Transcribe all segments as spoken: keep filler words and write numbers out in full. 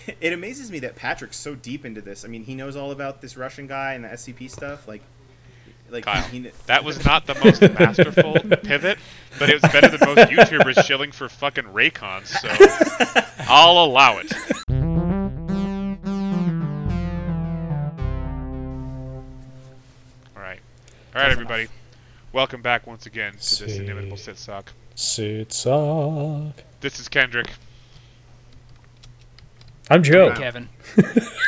it amazes me that Patrick's so deep into this. I mean, he knows all about this Russian guy and the S C P stuff. Like, like Kyle, he, he, that was not the most masterful pivot, but it was better than most YouTubers shilling for fucking Raycons, so I'll allow it. All right, all right, everybody. Welcome back once again to this Sit. inimitable Sit Sock. Sit Sock. This is Kendrick. I'm Joe. Wow. Kevin. You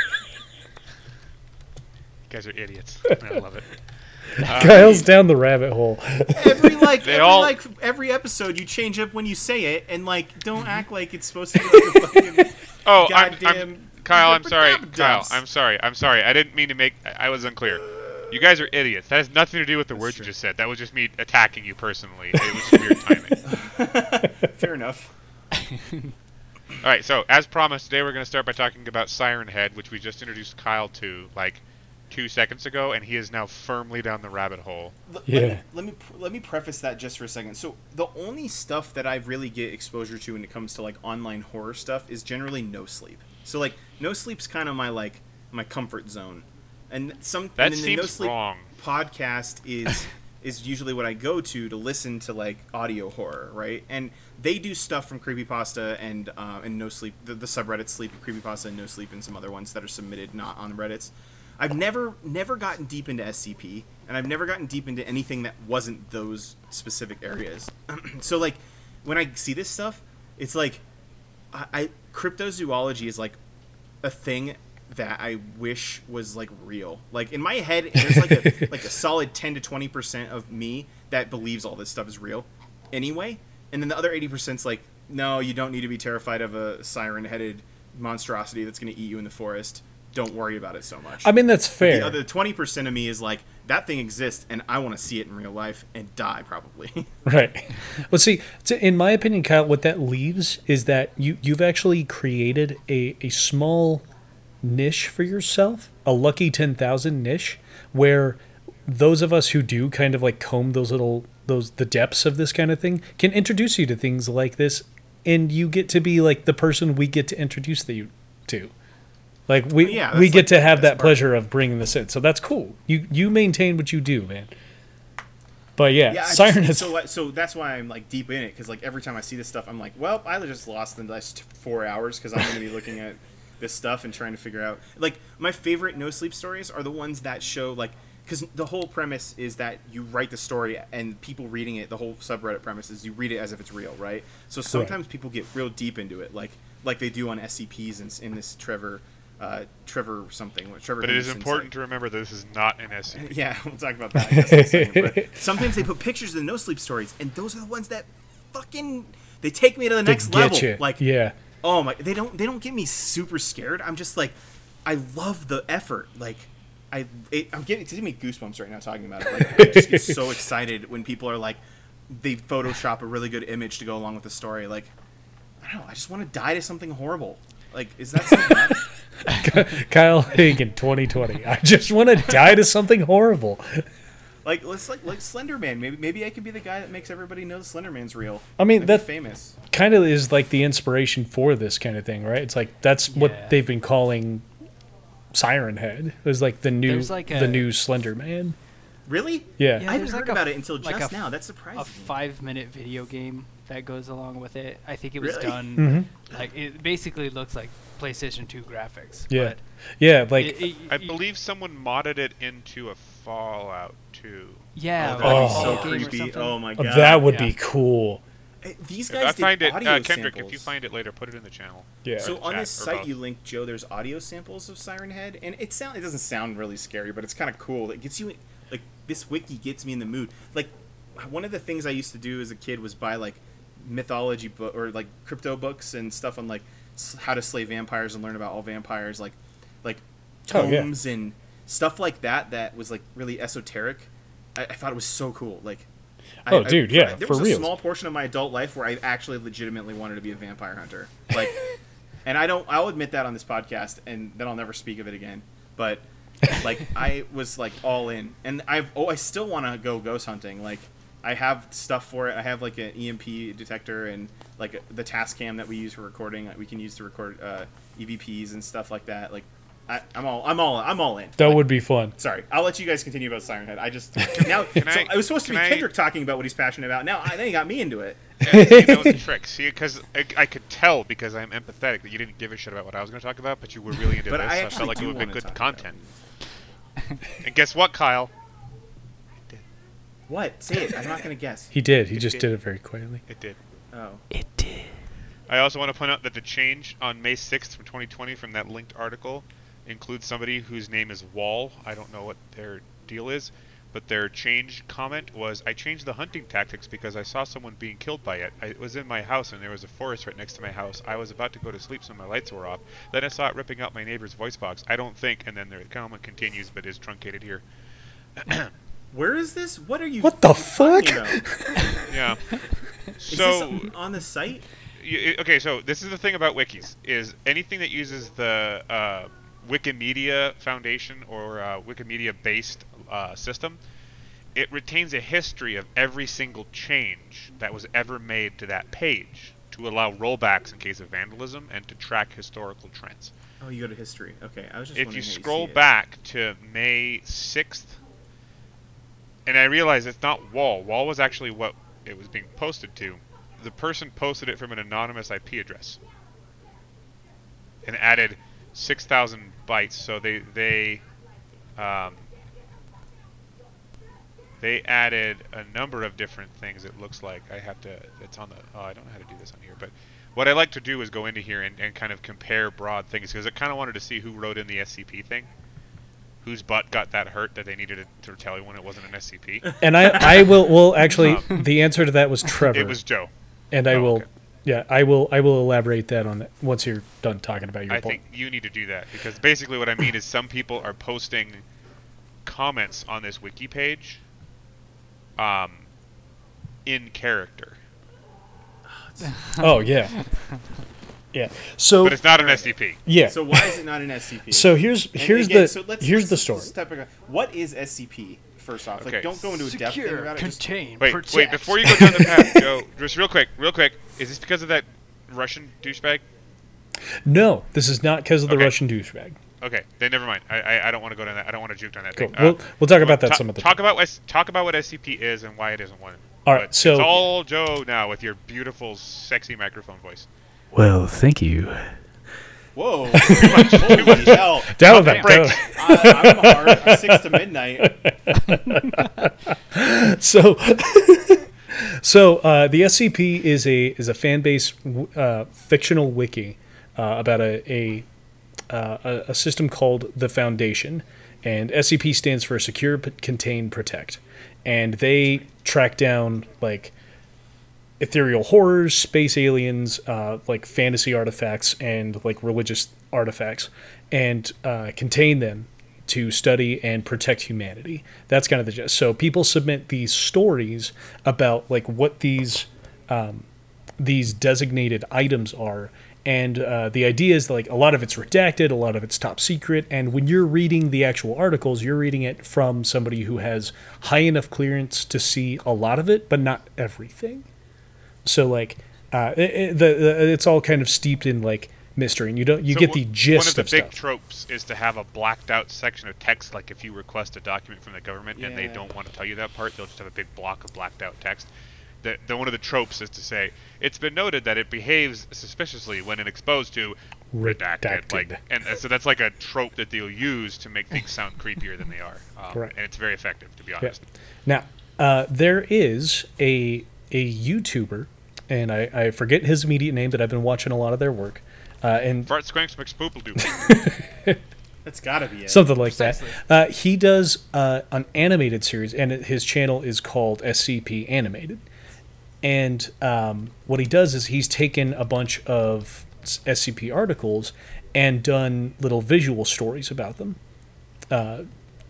guys are idiots. I love it. Uh, Kyle's down the rabbit hole. every like They every all- like every episode you change up when you say it, and like don't act like it's supposed to be like a fucking Oh, I'm, goddamn. I'm Kyle. I'm sorry, Kyle. Dabba-dabs. I'm sorry. I'm sorry. I didn't mean to make. I I was unclear. You guys are idiots. That has nothing to do with the That's words true. you just said. That was just me attacking you personally. It was weird timing. Fair enough. All right. So, as promised, today we're going to start by talking about Siren Head, which we just introduced Kyle to like two seconds ago, and he is now firmly down the rabbit hole. L- Yeah. Let me, let me let me preface that just for a second. So the only stuff that I really get exposure to when it comes to like online horror stuff is generally No Sleep. So like No Sleep's kind of my like my comfort zone, and some That and then the No seems Sleep wrong. podcast is is usually what I go to to listen to like audio horror, right? And they do stuff from Creepypasta and uh, and No Sleep, the, the subreddit Sleep, Creepypasta and No Sleep, and some other ones that are submitted not on Reddits. I've never never gotten deep into S C P, and I've never gotten deep into anything that wasn't those specific areas. So like when I see this stuff, it's like I, I cryptozoology is like a thing that I wish was like real. Like in my head, there's like a like a solid ten to twenty percent of me that believes all this stuff is real anyway, and then the other eighty percent's like, no, you don't need to be terrified of a siren-headed monstrosity that's going to eat you in the forest. Don't worry about it so much. I mean, that's But fair. the other twenty percent of me is like, that thing exists, and I want to see it in real life and die probably. Right. Well, see, t- in my opinion, Kyle, what that leaves is that you, you've actually created a, a small niche for yourself, a lucky ten thousand niche, where those of us who do kind of like comb those little, those the depths of this kind of thing can introduce you to things like this, and you get to be like the person we get to introduce you to. Like we Yeah, we that's, get like, to the have best that part. pleasure of bringing this in, so that's cool. You you maintain what you do, man. But yeah, Yeah, I Siren just, is so so that's why I'm like deep in it, because like every time I see this stuff, I'm like, well, I just lost the last four hours because I'm going to be looking at this stuff and trying to figure out. Like my favorite No Sleep stories are the ones that show like, because the whole premise is that you write the story and people reading it. The whole subreddit premise is you read it as if it's real, right? So sometimes people get real deep into it, like like they do on S C Ps and in this Trevor. Uh, Trevor something. Trevor. But it is Henderson's, important like- to remember that this is not an S C P. Yeah, we'll talk about that I guess, in a second. But sometimes they put pictures of the No Sleep stories, and those are the ones that fucking they take me to the to next get level. you. Like, yeah. oh my, they don't they don't get me super scared. I'm just like, I love the effort. Like, I it, I'm getting it's giving me goosebumps right now talking about it. Like, I just get so excited when people are like, they Photoshop a really good image to go along with the story. Like, I don't know, I just want to die to something horrible. Like, is that so bad? Kyle Hagen, twenty twenty. I just want to die to something horrible. Like, let's like like Slender Man. Maybe maybe I could be the guy that makes everybody know Slender Man's real. I mean, I'd be that famous. kind of is like the inspiration for this kind of thing, right? It's like that's Yeah. what they've been calling Siren Head. It was like the new There's like the a- new Slender Man. Really? Yeah. Yeah. I haven't there's heard like a about f- it until like just a f- now. That's surprising. a five-minute video game that goes along with it. I think it was Really? done Mhm. like it basically looks like PlayStation two graphics. Yeah. but Yeah, like it- it- I it- believe someone modded it into a Fallout two. Yeah, Oh, like that'd a be Oh. so game or creepy. something. Oh my uh, god. that would yeah. be cool. Hey, These If guys I did find it, audio uh, Kendrick, samples. if you find it later, put it in the channel. Yeah. So Or on chat, this or site both. you linked, Joe, there's audio samples of Siren Head, and it sound it doesn't sound really scary, but it's kind of cool. It gets you like this wiki gets me in the mood. Like one of the things I used to do as a kid was buy like mythology book or like crypto books and stuff on like s- how to slay vampires and learn about all vampires, like like Oh, yeah. tomes and stuff like that. That was like really esoteric. I, I thought it was so cool. Like. I- Oh, I- dude, yeah, There for was a reals. small portion of my adult life where I actually legitimately wanted to be a vampire hunter. Like, and I don't. I'll admit that on this podcast, and then I'll never speak of it again. But like, I was like all in, and I've. Oh, I still want to go ghost hunting. Like, I have stuff for it. I have like an E M P detector and like the task cam that we use for recording. That we can use to record uh, E V Ps and stuff like that. Like, I, I'm all, I'm all, I'm all in. That like, would be fun. Sorry, I'll let you guys continue about Siren Head. I just now. Can so I- I was supposed to be can I- Kendrick talking about what he's passionate about. Now, I, then he got me into it. Yeah, see, that was the trick. See, because I, I could tell because I'm empathetic that you didn't give a shit about what I was going to talk about, but you were really into But this. I so I actually felt like do it would be wanna good talk content. And guess what, Kyle? What? Say it. I'm not gonna guess. He did. He It just did. did it very quietly. It did. Oh. It did. I also want to point out that the change on May sixth from twenty twenty from that linked article includes somebody whose name is Wall. I don't know what their deal is, but their change comment was, I changed the hunting tactics because I saw someone being killed by it. I was in my house and there was a forest right next to my house. I was about to go to sleep so my lights were off. Then I saw it ripping out my neighbor's voice box. I don't think, and then the comment continues but is truncated here. Where is this? What are you? What the talking fuck? about? Yeah. Is So... this on the site? Y- okay, so this is the thing about wikis: is anything that uses the uh, Wikimedia Foundation or uh, Wikimedia-based uh, system, it retains a history of every single change that was ever made to that page to allow rollbacks in case of vandalism and to track historical trends. Oh, you go to history. Okay, I was just. If wondering you how scroll see it. back to May sixth, and I realize it's not Wall. Wall was actually what it was being posted to. The person posted it from an anonymous I P address and added six thousand bytes. So they they um, they added a number of different things. It looks like I have to. It's on the. Oh, I don't know how to do this on here. But what I like to do is go into here and, and kind of compare broad things because I kind of wanted to see who wrote in the S C P thing. Whose butt got that hurt that they needed to tell you when it wasn't an S C P. And I, I will, well, actually, the answer to that was Trevor. It was Joe. and I Oh, will, okay. yeah, I will, I will elaborate that on that once you're done talking about your I point. think you need to do that because basically what I mean is some people are posting comments on this wiki page um, in character. Oh yeah, yeah. So But it's not an S C P. yeah. So why is it not an S C P? So here's And here's again, the so let's- here's let's- the story. let's step back. What is S C P? First off, Okay. like don't go into a depth thing Secure, about it. Just, contain, Wait, protect. wait, before you go down the path, Joe, just real quick, real quick, is this because of that Russian douchebag? No, this is not because of the Okay. Russian douchebag. Okay, then never mind. I I, I don't want to go down that. I don't want to juke down that Cool. thing. We'll- we'll talk about that ta- some other Talk time. about S- talk about what S C P is and why it isn't one. All right, But so- it's all Joe now with your beautiful, sexy microphone voice. Well, thank you. whoa, holy hell! Down with Pump that. the brakes. I, I'm hard. Six to midnight. So, so uh, the S C P is a is a fan base uh, fictional wiki uh, about a a, uh, a a system called the Foundation, and S C P stands for Secure, P- Contain, Protect, and they track down like ethereal horrors, space aliens, uh, like fantasy artifacts, and like religious artifacts, and uh, contain them to study and protect humanity. That's kind of the gist. So people submit these stories about like what these um, these designated items are, and uh, the idea is that, like a lot of it's redacted, a lot of it's top secret, and when you're reading the actual articles, you're reading it from somebody who has high enough clearance to see a lot of it, but not everything. So like uh, it, it, the, the it's all kind of steeped in like mystery, and you don't you So get w- the gist One of the of big stuff. tropes is to have a blacked out section of text, like if you request a document from the government and they Yeah. don't want to tell you that part, they'll just have a big block of blacked out text. The, the one of the tropes is to say it's been noted that it behaves suspiciously when it exposed to redacted, Redacted. like, and so that's like a trope that they'll use to make things sound creepier than they are. Um, Correct. And it's very effective, to be Yeah. honest. Now uh, there is a a YouTuber, and I, I forget his immediate name, but I've been watching a lot of their work, uh, and Fart squanks McSpoopledoo. That's gotta be it. something like Precisely. that. Uh, he does uh, an animated series, and it- his channel is called S C P Animated. And um, what he does is he's taken a bunch of S C P articles and done little visual stories about them. Uh,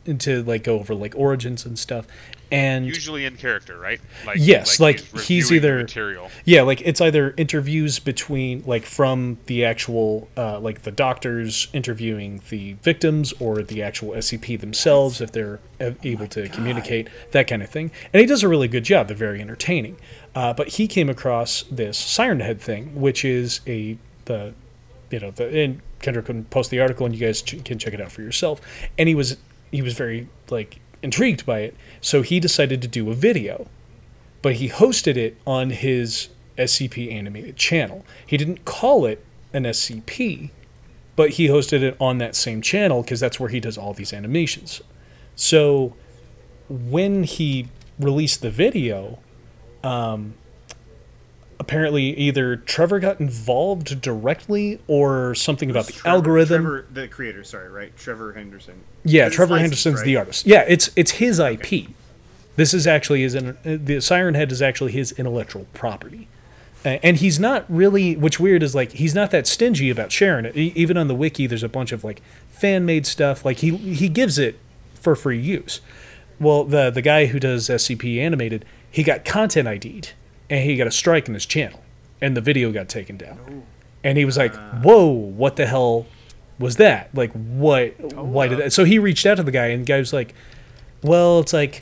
to like go over like origins and stuff. And Usually in character, right? Like, yes, like, he's, he's reviewing the either material. yeah, like it's either interviews between like from the actual uh, like the doctors interviewing the victims or the actual S C P themselves if they're a- able to communicate, that kind of thing. And he does a really good job. They're very entertaining. Uh, but he came across this Siren Head thing, which is a the you know the and Kendra can post the article and you guys ch- can check it out for yourself. And he was he was very like intrigued by it, so he decided to do a video, but he hosted it on his S C P animated channel. He didn't call it an S C P, but he hosted it on that same channel because that's where he does all these animations. So when he released the video, um, apparently either Trevor got involved directly or something about the Trevor, algorithm. Trevor, the creator, sorry, right? Trevor Henderson. Yeah, It's Trevor licensed, Henderson's right? the artist. Yeah, it's it's his I P. This is actually his in- the Siren Head is actually his intellectual property, uh, and he's not really. What's weird is like he's not that stingy about sharing it. E- even on the wiki, there's a bunch of like fan made stuff. Like he he gives it for free use. Well, the the guy who does S C P animated, he got content I D'd, and he got a strike in his channel, and the video got taken down. And he was like, "Whoa, what the hell was that? Like, what? Why did that?" So he reached out to the guy, and the guy was like, "Well, it's like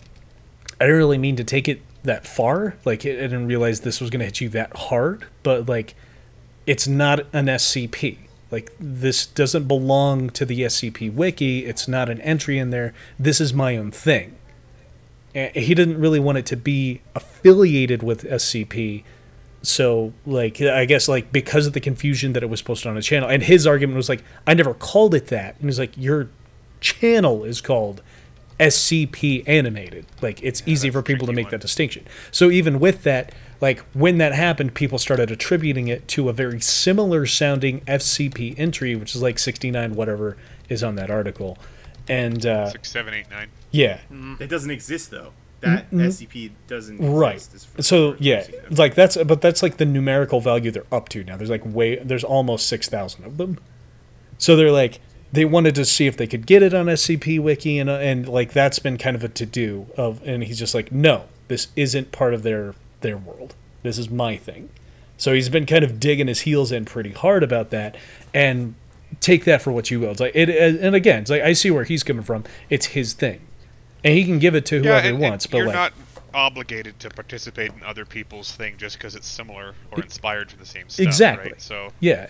I didn't really mean to take it that far. Like, I didn't realize this was going to hit you that hard. But like, it's not an S C P. Like, this doesn't belong to the S C P wiki. It's not an entry in there. This is my own thing." And he didn't really want it to be affiliated with S C P. So, like, I guess, like, because of the confusion that it was posted on a channel. And his argument was, like, I never called it that. And he's like, your channel is called S C P Animated. Like, it's Yeah, easy that's for a people to tricky make one. that distinction. So even with that, like, when that happened, people started attributing it to a very similar sounding F C P entry, which is like sixty-nine whatever is on that article. And, uh, Six, seven, eight, nine. yeah. That doesn't exist though. That Mm-mm. S C P doesn't Right. exist. as far- So as yeah, far as I know. like that's but that's like the numerical value they're up to now. There's like way there's almost six thousand of them. So they're like they wanted to see if they could get it on S C P Wiki and uh, and like that's been kind of a to do of and he's just like no, this isn't part of their their world. This is my thing. So he's been kind of digging his heels in pretty hard about that and take that for what you will. It's like it and again, it's like I see where he's coming from. It's his thing. And he can give it to whoever and, he wants, and but you're like not obligated to participate in other people's thing just because it's similar or inspired from the same stuff. Exactly. Right? So yeah.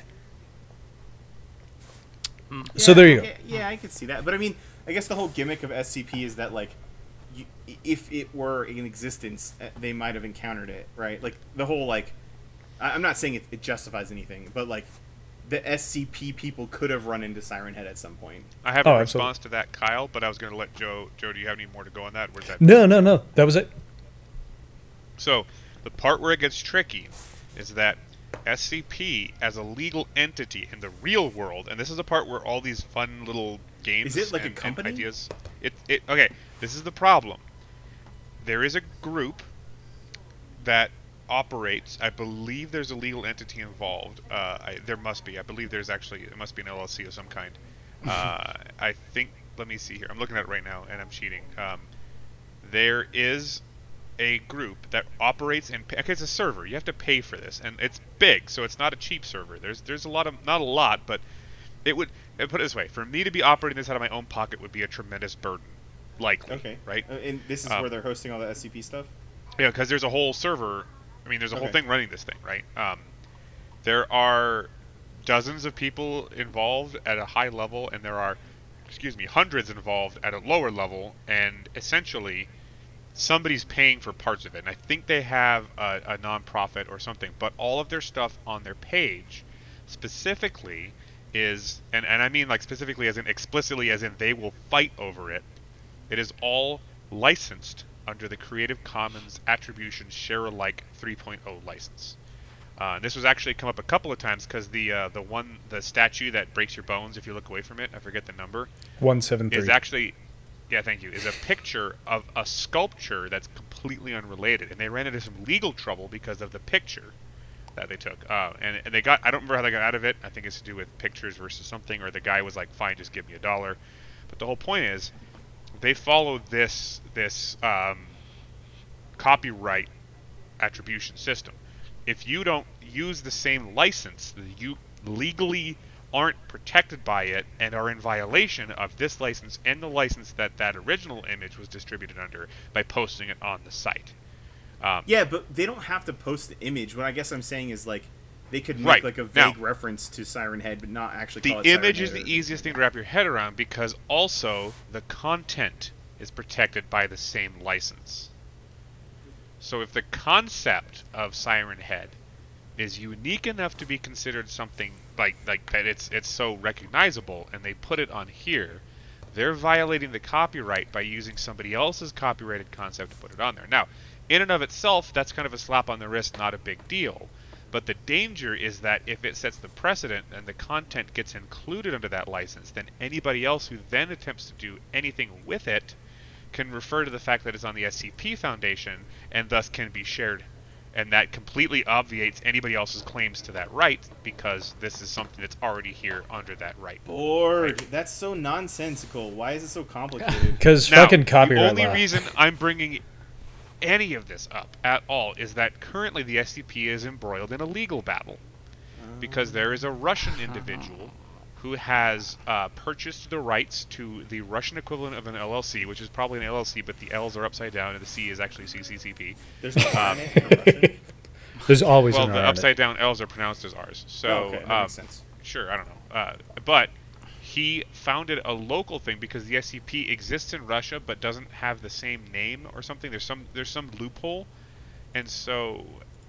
Yeah, So there you go. Yeah, yeah, I could see that. But I mean, I guess the whole gimmick of S C P is that like, you, if it were in existence, uh, they might have encountered it, right? Like the whole like, I- I'm not saying it, it justifies anything, but like, the S C P people could have run into Siren Head at some point. I have Oh, a absolutely. response to that, Kyle, but I was going to let Joe. Joe, do you have any more to go on that? Or is that No, no, no. That was it. So, the part where it gets tricky is that S C P as a legal entity in the real world, and this is the part where all these fun little games Is it like a and, and company? ideas. It, it okay. This is the problem. There is a group that operates. I believe there's a legal entity involved. Uh, I, there must be. I believe there's actually. It must be an L L C of some kind. Uh, I think. Let me see here. I'm looking at it right now, and I'm cheating. Um, there is a group that operates and okay, it's a server. You have to pay for this, and it's big, so it's not a cheap server. There's there's a lot of not a lot, but it would uh, put it this way: for me to be operating this out of my own pocket would be a tremendous burden, likely. Okay. Right. Uh, and this is Um, where they're hosting all the S C P stuff. Yeah, because there's a whole server. I mean, there's a whole Okay. thing running this thing, right? Um, there are dozens of people involved at a high level, and there are, excuse me, hundreds involved at a lower level, and essentially somebody's paying for parts of it. And I think they have a, a non-profit or something, but all of their stuff on their page specifically is, and, and I mean like specifically as in explicitly as in they will fight over it, it is all licensed under the Creative Commons Attribution Share Alike three point oh license. Uh, and this was actually come up a couple of times because the uh, the one the statue that breaks your bones if you look away from it, I forget the number, One seven three. is actually, yeah, thank you, is a picture of a sculpture that's completely unrelated, and they ran into some legal trouble because of the picture that they took. Uh, and, and they got, I don't remember how they got out of it. I think it's to do with pictures versus something, or the guy was like, fine, just give me a dollar. But the whole point is, they follow this this um, copyright attribution system. If you don't use the same license, you legally aren't protected by it and are in violation of this license and the license that that original image was distributed under by posting it on the site. Um, Yeah, but they don't have to post the image. What I guess I'm saying is like they could make Right. like a vague Now, reference to Siren Head, but not actually the call it image Siren is Head the or- easiest thing to wrap your head around because also the content is protected by the same license. So if the concept of Siren Head is unique enough to be considered something like like that it's it's so recognizable and they put it on here, they're violating the copyright by using somebody else's copyrighted concept to put it on there. Now, in and of itself, that's kind of a slap on the wrist, not a big deal. But the danger is that if it sets the precedent and the content gets included under that license, then anybody else who then attempts to do anything with it can refer to the fact that it's on the S C P Foundation and thus can be shared. And that completely obviates anybody else's claims to that right because this is something that's already here under that right. Bored. That's so nonsensical. Why is it so complicated? Because Now, fucking copyright the only law. reason I'm bringing any of this up at all is that currently the S C P is embroiled in a legal battle because there is a Russian individual who has uh, purchased the rights to the Russian equivalent of an L L C, which is probably an L L C, but the L's are upside down and the C is actually C C C P. There's no um, in Russian? There's always Well, an the R in it. upside down L's are pronounced as R's. So, Oh, okay, that um, makes sense. sure, I don't know. Uh, but he founded a local thing because the S C P exists in Russia but doesn't have the same name or something. There's some there's some loophole, and so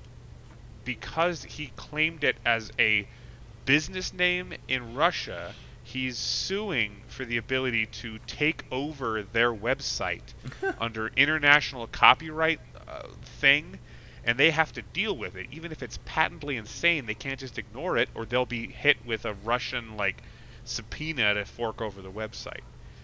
because he claimed it as a business name in Russia, he's suing for the ability to take over their website under international copyright uh, thing, and they have to deal with it. Even if it's patently insane, they can't just ignore it, or they'll be hit with a Russian like subpoena to fork over the website.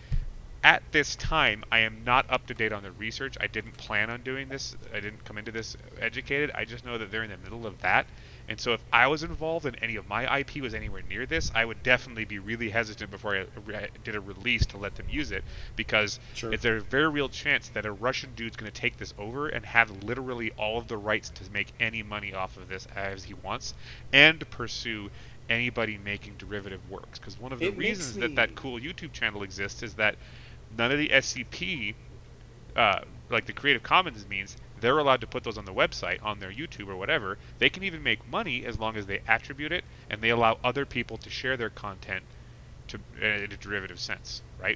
At this time, I am not up to date on the research. I didn't plan on doing this. I didn't come into this educated. I just know that they're in the middle of that. And so if I was involved and any of my I P was anywhere near this, I would definitely be really hesitant before I re- did a release to let them use it, because Sure. it's a very real chance that a Russian dude's going to take this over and have literally all of the rights to make any money off of this as he wants and pursue anybody making derivative works. Because one of the It makes reasons me- that that cool YouTube channel exists is that none of the S C P, uh, like the Creative Commons means, they're allowed to put those on the website, on their YouTube or whatever. They can even make money as long as they attribute it and they allow other people to share their content to uh, in a derivative sense, right?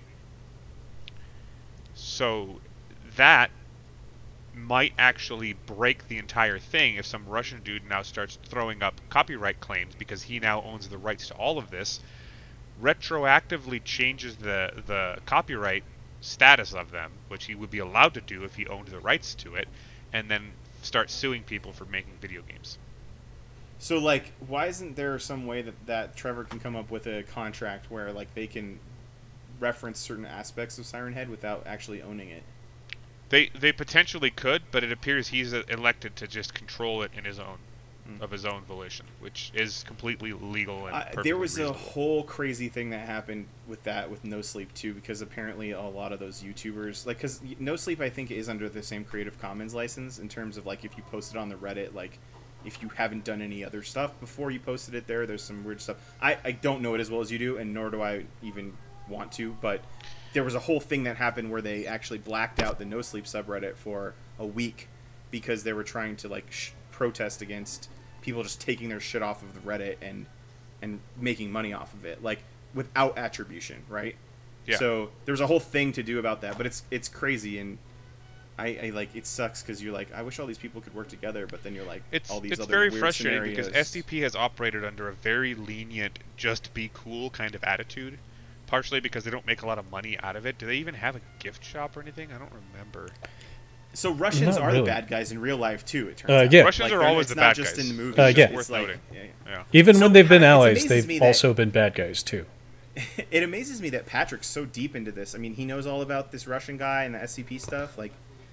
So that might actually break the entire thing if some Russian dude now starts throwing up copyright claims because he now owns the rights to all of this, retroactively changes the the copyright status of them, which he would be allowed to do if he owned the rights to it, and then start suing people for making video games. So, like, why isn't there some way that, that Trevor can come up with a contract where, like, they can reference certain aspects of Siren Head without actually owning it? They they potentially could, but it appears he's uh, elected to just control it in his own, Hmm. of his own volition, which is completely legal and Uh, perfectly there was a reasonable. whole crazy thing that happened with that with No Sleep too, because apparently a lot of those YouTubers, like, because No Sleep I think is under the same Creative Commons license in terms of like if you post it on the Reddit, like if you haven't done any other stuff before you posted it there, there's some weird stuff. I I don't know it as well as you do, and nor do I even want to, but there was a whole thing that happened where they actually blacked out the No Sleep subreddit for a week because they were trying to like sh- protest against people just taking their shit off of the Reddit and and making money off of it, like without attribution, right? Yeah. So there's a whole thing to do about that, but it's it's crazy, and I, I like it sucks because you're like, I wish all these people could work together, but then you're like, It's all these it's other very weird frustrating scenarios. because S C P has operated under a very lenient, just be cool kind of attitude. Partially because they don't make a lot of money out of it. Do they even have a gift shop or anything? I don't remember. So Russians Not are really. the bad guys in real life too. It turns Uh, out. yeah. Russians are they're- always it's the not bad just guys. in the movies. Uh, it's yeah. just Worth like, noting. yeah, Yeah. Even So when they've been kinda- it allies, amazes they've me that- also been bad guys too. yeah. It amazes me that Patrick's so deep into this. I mean, he knows all about this Russian guy and the S C P stuff. Like,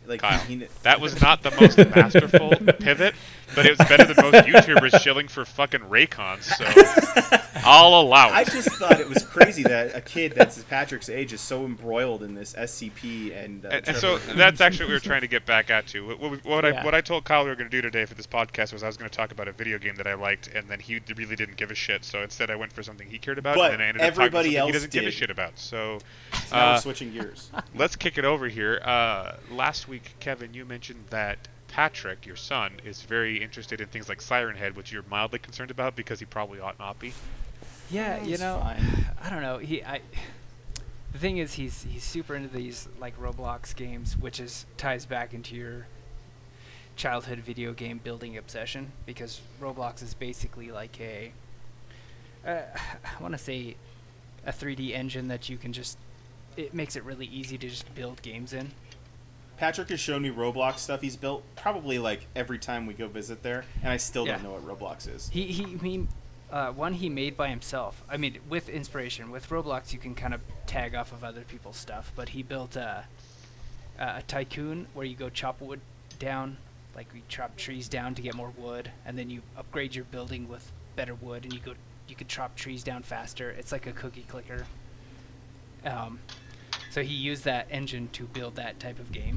Like Kyle, he, he, that was not the most masterful pivot, but it was better than most YouTubers shilling for fucking Raycons, so I'll allow it. I just thought it was crazy that a kid that's Patrick's age is so embroiled in this S C P and. Uh, And, and so that's actually what we were trying to get back at to. What, what, what Yeah. I what I told Kyle we were going to do today for this podcast was I was going to talk about a video game that I liked, and then he really didn't give a shit. So instead, I went for something he cared about, But and then I ended up talking about everybody something he else doesn't give a did. shit about. So So now uh, we're switching gears. let's kick it over here. Uh, last week, Kevin, you mentioned that Patrick, your son, is very interested in things like Siren Head, which you're mildly concerned about because he probably ought not be. Yeah, you He's know, fine. I don't know. He, I. The thing is, he's he's super into these like Roblox games, which is ties back into your childhood video game building obsession, because Roblox is basically like a, uh, I want to say, a three D engine that you can just. It makes it really easy to just build games in. Patrick has shown me Roblox stuff he's built probably like every time we go visit there, and I still Yeah. don't know what Roblox is. He he I mean, uh, one he made by himself. I mean, with inspiration. With Roblox, you can kind of tag off of other people's stuff. But he built a a tycoon where you go chop wood down, like we chop trees down to get more wood, and then you upgrade your building with better wood, and you go you could chop trees down faster. It's like a cookie clicker. Um, so he used that engine to build that type of game.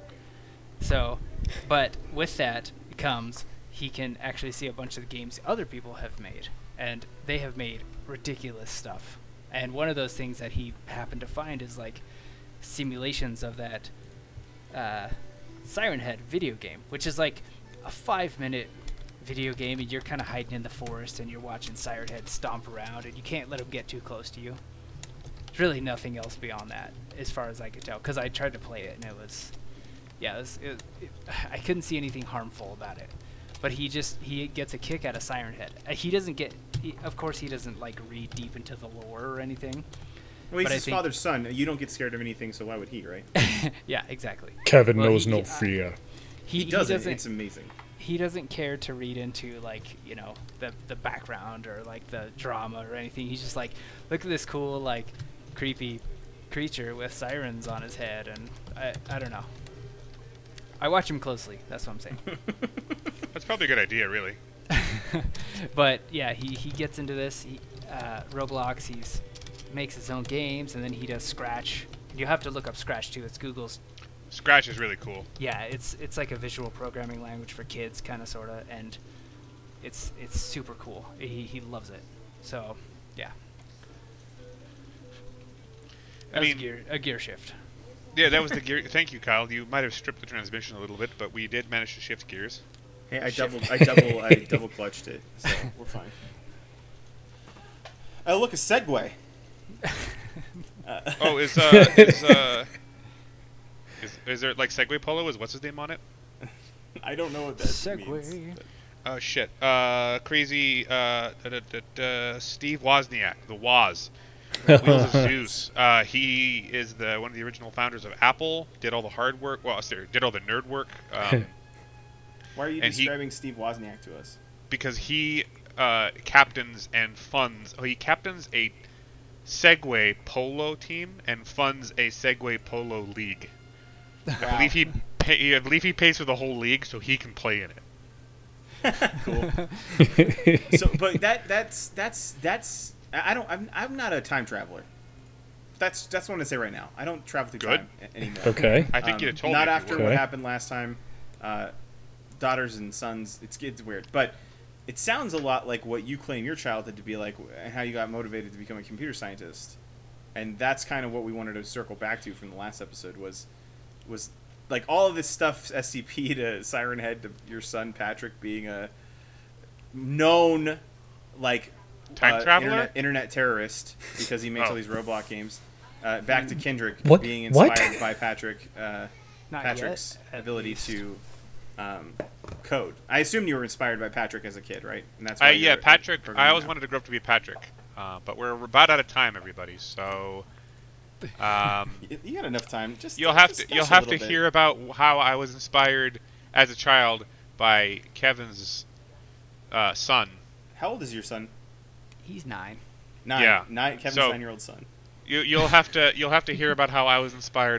So, but with that comes he can actually see a bunch of the games other people have made, and they have made ridiculous stuff. And one of those things that he happened to find is like simulations of that uh, Siren Head video game, which is like a five-minute video game, and you're kind of hiding in the forest, and you're watching Siren Head stomp around, and you can't let him get too close to you. There's really nothing else beyond that, as far as I could tell, because I tried to play it, and it was, yeah, it was, it, it, I couldn't see anything harmful about it. But he just, he gets a kick out of Siren Head. Uh, he doesn't get, he, of course he doesn't, like, read deep into the lore or anything. Well, he's but I his think- father's son. You don't get scared of anything, so why would he, right? Yeah, exactly. Kevin Well, knows he- no he- fear. He, He he doesn't. doesn't, It's amazing. he doesn't care to read into, like, you know, the the background or like the drama or anything. He's just like, look at this cool, like, creepy creature with sirens on his head, and I I don't know. I watch him closely. That's what I'm saying. That's probably a good idea, really. But yeah, he he gets into this. He, uh, Roblox. He's makes his own games, and then he does Scratch. You have to look up Scratch too. It's Google's. Scratch is really cool. Yeah, it's it's like a visual programming language for kids, kind of, sorta, and it's it's super cool. He he loves it. So yeah. I That was mean- a gear, a gear shift. Yeah, that was the gear. Thank you, Kyle. You might have stripped the transmission a little bit, but we did manage to shift gears. Hey, I double, I double, I double clutched it, so we're fine. Oh, look, a Segway. Uh, Oh, is uh, is uh, is, is there like Segway Polo? Is what's his name on it? I don't know what that means. Segway. Oh shit. Uh, crazy. Uh, da, da, da, da, Steve Wozniak, the Woz. Wheels of Zeus. Uh, he is the one of the original founders of Apple. Did all the hard work. Well, sorry, did all the nerd work. Um, Why are you And he- describing Steve Wozniak to us? because he uh, captains and funds. Oh, he captains a Segway Polo team and funds a Segway Polo league. I believe he. Pay, I believe he pays for the whole league so he can play in it. Cool. So, but that that's that's that's I I don't I'm I'm not a time traveler. That's that's what I'm gonna say right now. I don't travel through Good. time a- anymore. Okay. I think Um, you had told not me. if you after would. what Okay. happened last time. Uh, daughters and sons. It's it's weird, but it sounds a lot like what you claim your childhood to be like, and how you got motivated to become a computer scientist. And that's kind of what we wanted to circle back to from the last episode was was like all of this stuff S C P to Siren Head to your son Patrick being a known like Time uh, traveler? internet, internet terrorist because he makes Oh. all these Roblox games. Uh, back to Kendrick What? being What? inspired by Patrick. Uh, Not Patrick's yet, at ability least. to um, code. I assumed you were inspired by Patrick as a kid, right? And that's Uh, why yeah, you're a Patrick. programmer I always now. wanted to grow up to be Patrick, uh, but we're about out of time, everybody. So um, Y- You got enough time. Just you'll have just to you'll gush a have to little bit. hear about how I was inspired as a child by Kevin's uh, son. How old is your son? He's nine. Nine. Yeah. Nine. Kevin's So- nine-year-old son. You you'll have to you'll have to hear about how I was inspired by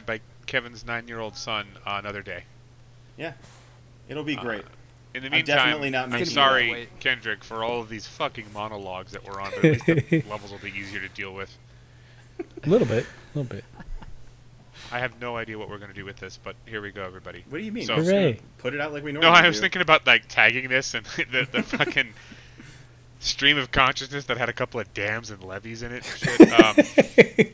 Kevin's nine-year-old son another day. Yeah, it'll be great. Uh, in the I'm meantime, definitely not I'm making sorry, that weight. Kendrick, for all of these fucking monologues that we're on, but at least the levels will be easier to deal with. A little bit, a little bit. I have no idea what we're going to do with this, but here we go, everybody. What do you mean? So- We're just gonna Hooray. put it out like we No, normally I was do. thinking about like tagging this and the, the fucking stream of consciousness that had a couple of dams and levees in it and shit. Um,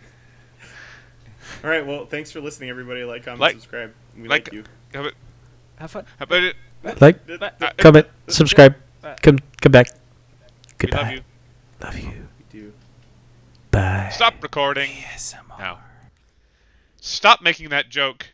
All right. Well, thanks for listening, everybody. Like, comment, Like- subscribe. We like- like, you. how about, Have fun. how about it? Like, Uh, comment, subscribe, come, come back. we love Goodbye. you. Love you. We do. Bye. Stop recording A S M R. now. Stop making that joke.